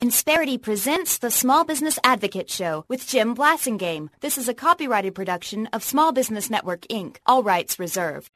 Insperity presents the Small Business Advocate Show with Jim Blasingame. This is a copyrighted production of Small Business Network, Inc. All rights reserved.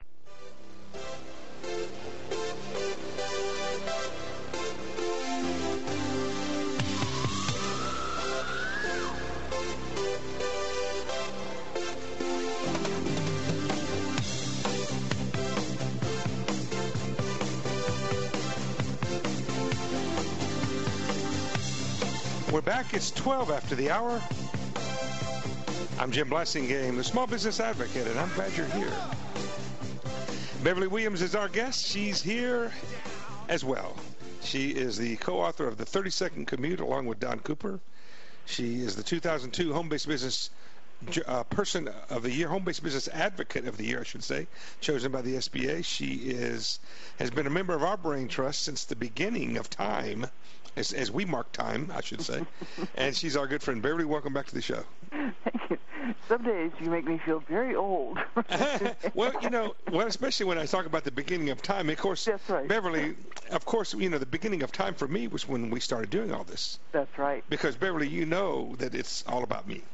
We're back. It's 12 after the hour. I'm Jim Blasingame, the Small Business Advocate, and I'm glad you're here. Beverly Williams is our guest. She's here as well. She is the co-author of The 30-Second Commute along with Don Cooper. She is the 2002 Home-Based Business Person of the Year, Home-Based Business Advocate of the Year, I should say, chosen by the SBA. She has been a member of our Brain Trust since the beginning of time, as we mark time, I should say. And she's our good friend. Beverly, welcome back to the show. Thank you. Some days you make me feel very old. Well, especially when I talk about the beginning of time. Of course, that's right. Beverly, of course, the beginning of time for me was when we started doing all this. That's right. Because, Beverly, you know that it's all about me.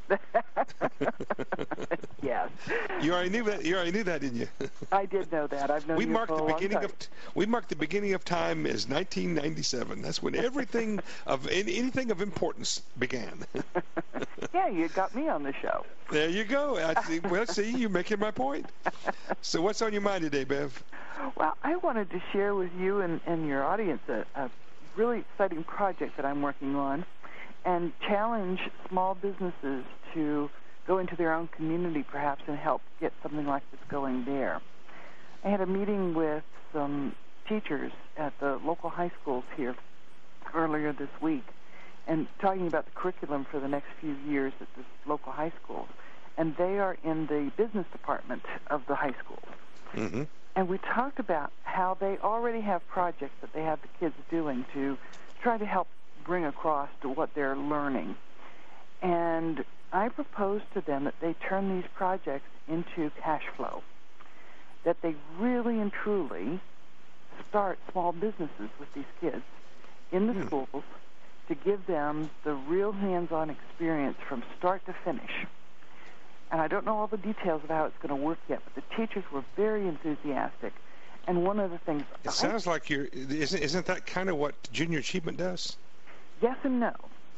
Yes. You already knew that, didn't you? I did know that. I've known you for a long time. We marked the beginning of time as 1997. That's when anything of importance began. Yeah, you got me on the show. There you go. Well, see, you're making my point. So what's on your mind today, Bev? Well, I wanted to share with you and your audience a really exciting project that I'm working on, and challenge small businesses to go into their own community perhaps and help get something like this going there. I had a meeting with some teachers at the local high schools here earlier this week and talking about the curriculum for the next few years at the local high schools. And they are in the business department of the high schools. Mm-hmm. And we talked about how they already have projects that they have the kids doing to try to help bring across to what they're learning. And I proposed to them that they turn these projects into cash flow, that they really and truly start small businesses with these kids in the schools to give them the real hands-on experience from start to finish. And I don't know all the details of how it's going to work yet, but the teachers were very enthusiastic. And one of the things... It sounds like isn't that kind of what Junior Achievement does? Yes and no.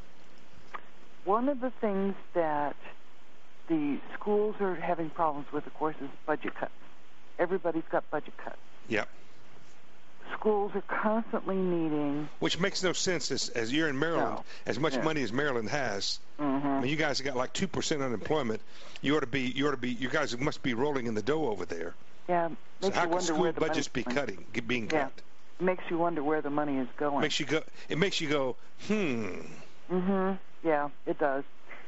One of the things that the schools are having problems with, of course, is budget cuts. Everybody's got budget cuts. Yep. Schools are constantly needing... Which makes no sense as you're in Maryland, as much money as Maryland has. Mm-hmm. I mean, you guys have got like 2% unemployment. You guys must be rolling in the dough over there. Yeah. So how can school budgets be being cut? It makes you wonder where the money is going. It makes you go, Mm-hmm. Yeah, it does.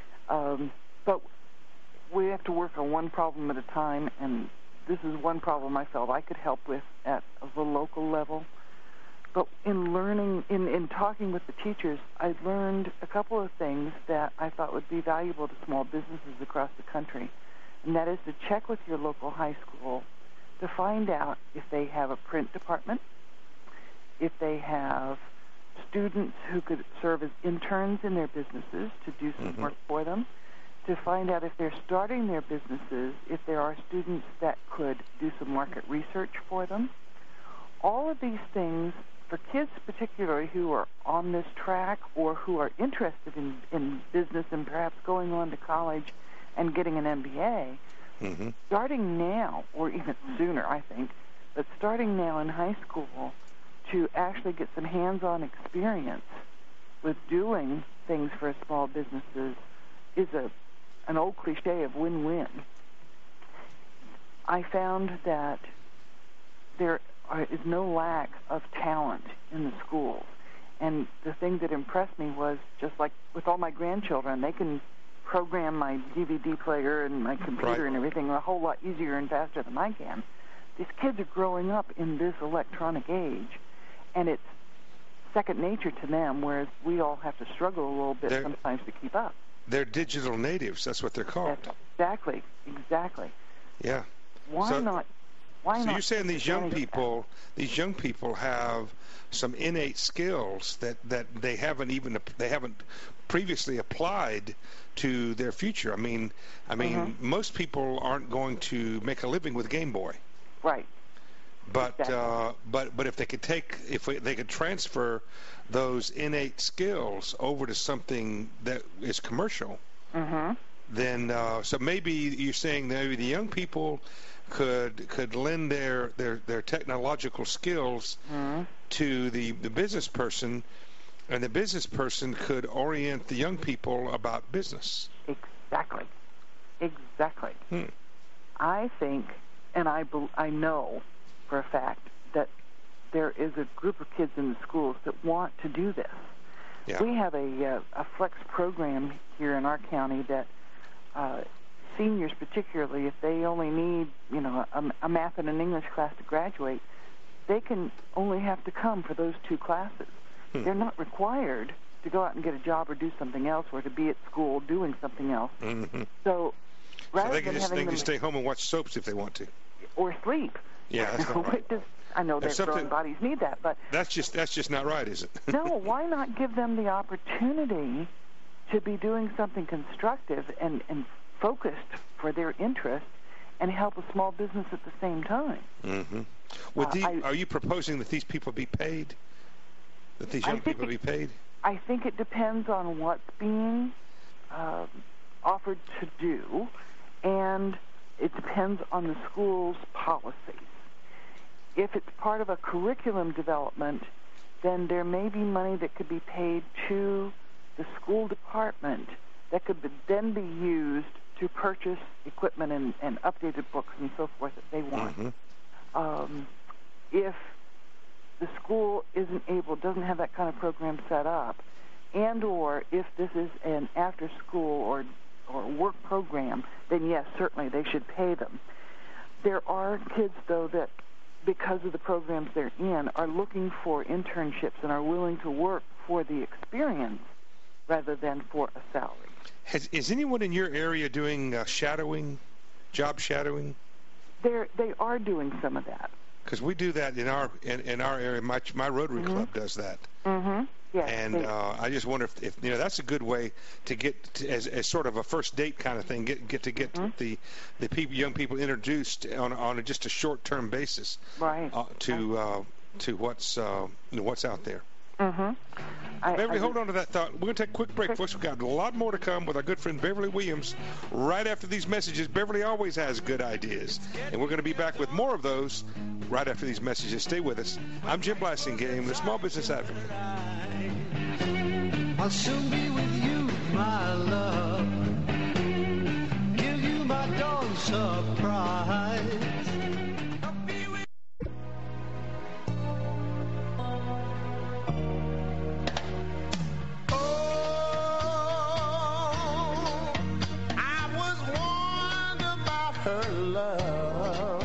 But we have to work on one problem at a time, and this is one problem I felt I could help with at the local level. But in learning, in talking with the teachers, I learned a couple of things that I thought would be valuable to small businesses across the country, and that is to check with your local high school to find out if they have a print department, if they have students who could serve as interns in their businesses to do some work for them, to find out if they're starting their businesses, if there are students that could do some market research for them. All of these things, for kids particularly who are on this track or who are interested in business and perhaps going on to college and getting an MBA, starting now, or even sooner, I think, but starting now in high school to actually get some hands-on experience with doing things for small businesses is an old cliche of win-win. I found that there is no lack of talent in the schools. And the thing that impressed me was, just like with all my grandchildren, they can program my DVD player and my computer and everything a whole lot easier and faster than I can. These kids are growing up in this electronic age, and it's second nature to them, whereas we all have to struggle a little bit sometimes to keep up. They're digital natives. That's what they're called. Exactly. Yeah. Why not Why So not you're saying take these young advantage of people have some innate skills that they haven't previously applied to their future. I mean, most people aren't going to make a living with Game Boy. Right. But Exactly. but if they could transfer those innate skills over to something that is commercial, then so maybe you're saying that maybe the young people could lend their technological skills to the business person, and the business person could orient the young people about business. Exactly. I think, and I know for a fact that there is a group of kids in the schools that want to do this. Yeah. We have a flex program here in our county that seniors, particularly, if they only need a math and an English class to graduate, they can only have to come for those 2 classes. They're not required to go out and get a job or do something else, or to be at school doing something else. So rather they can than just having them stay home and watch soaps if they want to, or sleep. Yeah, that's not right. I know their growing bodies need that, but that's just not right, is it? no, why not give them the opportunity to be doing something constructive and focused for their interest, and help a small business at the same time? Are you proposing that these people be paid? That these young people be paid? I think it depends on what's being offered to do, and it depends on the school's policies. If it's part of a curriculum development, then there may be money that could be paid to the school department that could then be used to purchase equipment and updated books and so forth that they want. If the school doesn't have that kind of program set up, and or if this is an after-school or work program, then yes, certainly they should pay them. There are kids, though, that because of the programs they're in, are looking for internships and are willing to work for the experience rather than for a salary. Is anyone in your area doing job shadowing? They are doing some of that. Because we do that in our area. My Rotary Club does that. Yes, and I just wonder if that's a good way to get to, as sort of a first date kind of thing. Get the young people introduced on just a short-term basis, right? To what's out there. Beverly, hold on to that thought. We're going to take a quick break, folks. We've got a lot more to come with our good friend Beverly Williams right after these messages. Beverly always has good ideas, and we're going to be back with more of those right after these messages. Stay with us. I'm Jim Blasingame, the Small Business Advocate. I'll soon be with you, my love. Give you my dawn surprise. Her love,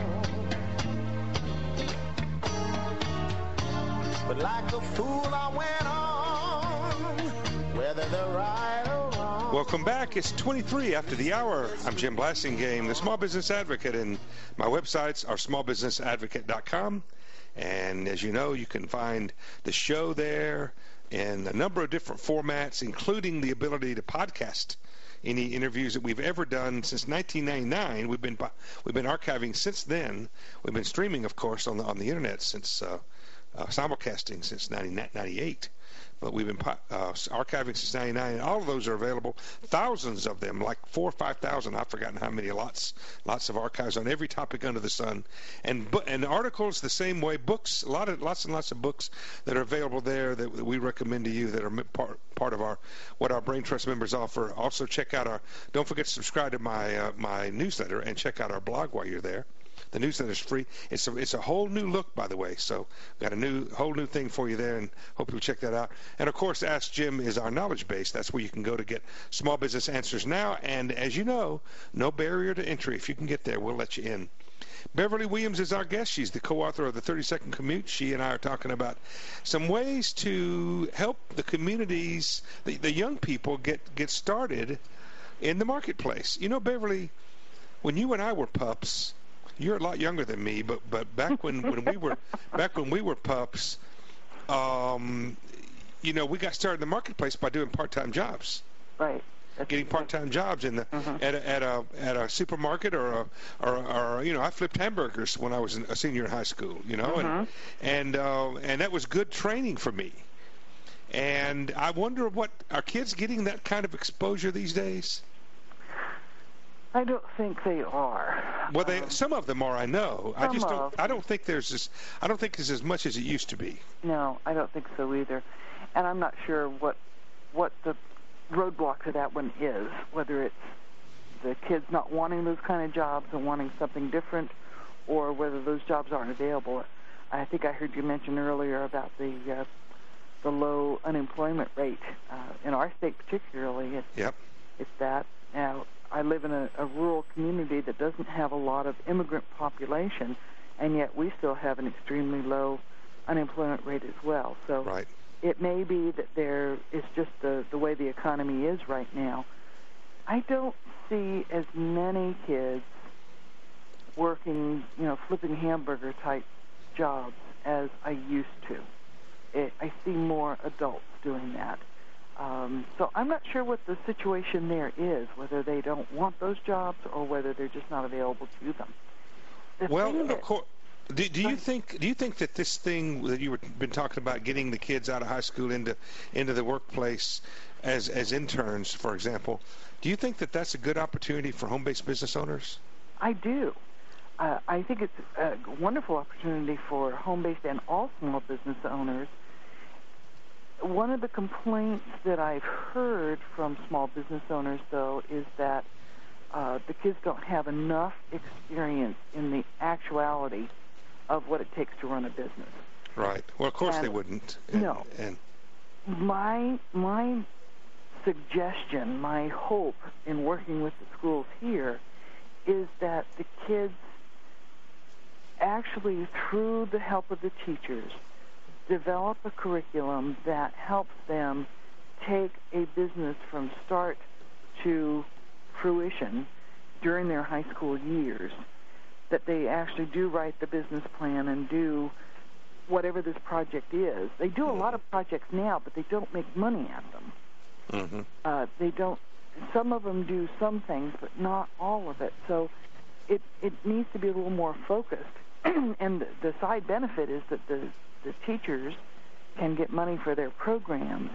but like a fool I went on, whether the right or wrong. Welcome back. It's 23 after the hour. I'm Jim Blasingame, the Small Business Advocate, and my websites are smallbusinessadvocate.com. And as you know, you can find the show there in a number of different formats, including the ability to podcast any interviews that we've ever done since 1999. We've been archiving since then. We've been streaming, of course, on the internet since simulcasting since 1998. But we've been archiving since 1999, and all of those are available. Thousands of them, like 4,000 or 5,000. I've forgotten how many. Lots of archives on every topic under the sun, and articles the same way. Books, lots and lots of books that are available there that we recommend to you that are part of what our Brain Trust members offer. Also, don't forget to subscribe to my newsletter and check out our blog while you're there. The newsletter is free. It's a whole new look, by the way. So got a whole new thing for you there, and hope you'll check that out. And of course, Ask Jim is our knowledge base. That's where you can go to get small business answers now. And as you know, no barrier to entry. If you can get there, we'll let you in. Beverly Williams is our guest. She's the co-author of the 30-Second Commute. She and I are talking about some ways to help the communities, the young people, get started in the marketplace. You know, Beverly, when you and I were pups, you're a lot younger than me, but back when we were pups, we got started in the marketplace by doing part-time jobs. Right. Getting part-time jobs in the at a supermarket or I flipped hamburgers when I was a senior in high school, and that was good training for me. And I wonder, what are kids getting that kind of exposure these days? I don't think they are. Well, some of them are. I know. I don't think there's as much as it used to be. No, I don't think so either. And I'm not sure what the roadblock to that one is, whether it's the kids not wanting those kind of jobs and wanting something different, or whether those jobs aren't available. I think I heard you mention earlier about the low unemployment rate in our state, particularly. It's that. Now, I live in a rural community that doesn't have a lot of immigrant population, and yet we still have an extremely low unemployment rate as well. So right. It may be that it's just the way the economy is right now. I don't see as many kids working, flipping hamburger type jobs as I used to. I see more adults doing that. So I'm not sure what the situation there is, whether they don't want those jobs or whether they're just not available to them. Of course. Do you think that this thing that you've been talking about, getting the kids out of high school into the workplace as interns, for example, do you think that that's a good opportunity for home-based business owners? I do. I think it's a wonderful opportunity for home-based and all small business owners. One of the complaints that I've heard from small business owners, though, is that the kids don't have enough experience in the actuality of what it takes to run a business. Right. Well, of course they wouldn't. No. My suggestion, my hope in working with the schools here is that the kids actually, through the help of the teachers, develop a curriculum that helps them take a business from start to fruition during their high school years, that they actually do write the business plan and do whatever this project is. They do a lot of projects now, but they don't make money at them. They don't. Some of them do some things, but not all of it. So it needs to be a little more focused. And the side benefit is that the teachers can get money for their programs.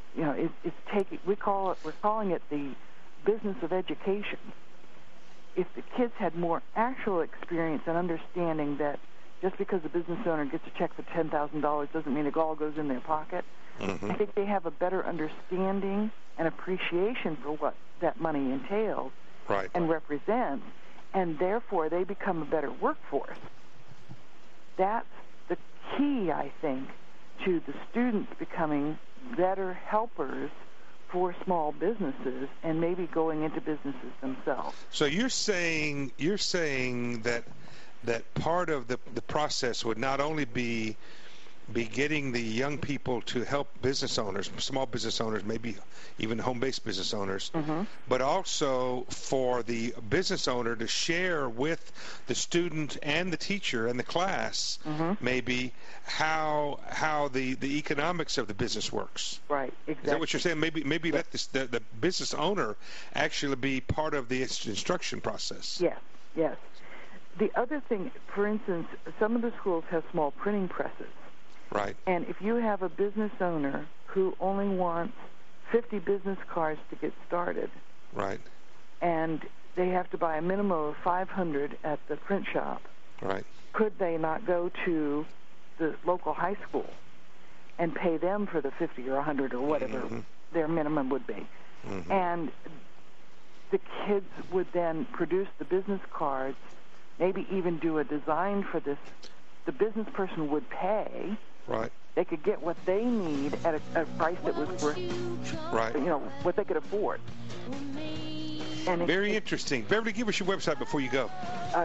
We're calling it the business of education. If the kids had more actual experience and understanding that just because a business owner gets a check for $10,000 doesn't mean it all goes in their pocket, I think they have a better understanding and appreciation for what that money entails and represents, and therefore they become a better workforce. That's the key, I think, to the students becoming better helpers for small businesses and maybe going into businesses themselves. So you're saying that part of the process would not only be getting the young people to help business owners, small business owners, maybe even home-based business owners, but also for the business owner to share with the student and the teacher and the class maybe how the economics of the business works. Right, exactly. Is that what you're saying? Maybe let the business owner actually be part of the instruction process. Yes. The other thing, for instance, some of the schools have small printing presses. Right. And if you have a business owner who only wants 50 business cards to get started, right, and they have to buy a minimum of 500 at the print shop, right, could they not go to the local high school and pay them for the 50 or 100 or whatever their minimum would be? And the kids would then produce the business cards, maybe even do a design for this. The business person would pay. Right. They could get what they need at a price that was worth, what they could afford. And Very interesting. Beverly, give us your website before you go.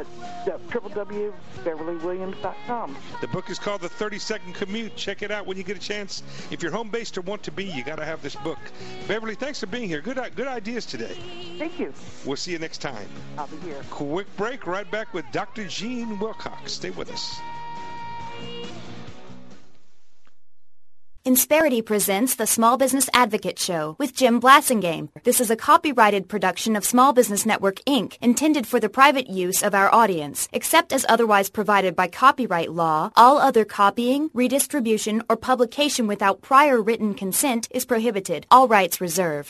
www.beverlywilliams.com. The book is called The 30-Second Commute. Check it out when you get a chance. If you're home-based or want to be, you got to have this book. Beverly, thanks for being here. Good ideas today. Thank you. We'll see you next time. I'll be here. Quick break. Right back with Dr. Jean Wilcox. Stay with us. Insperity presents the Small Business Advocate Show with Jim Blasingame. This is a copyrighted production of Small Business Network, Inc., intended for the private use of our audience. Except as otherwise provided by copyright law, all other copying, redistribution, or publication without prior written consent is prohibited. All rights reserved.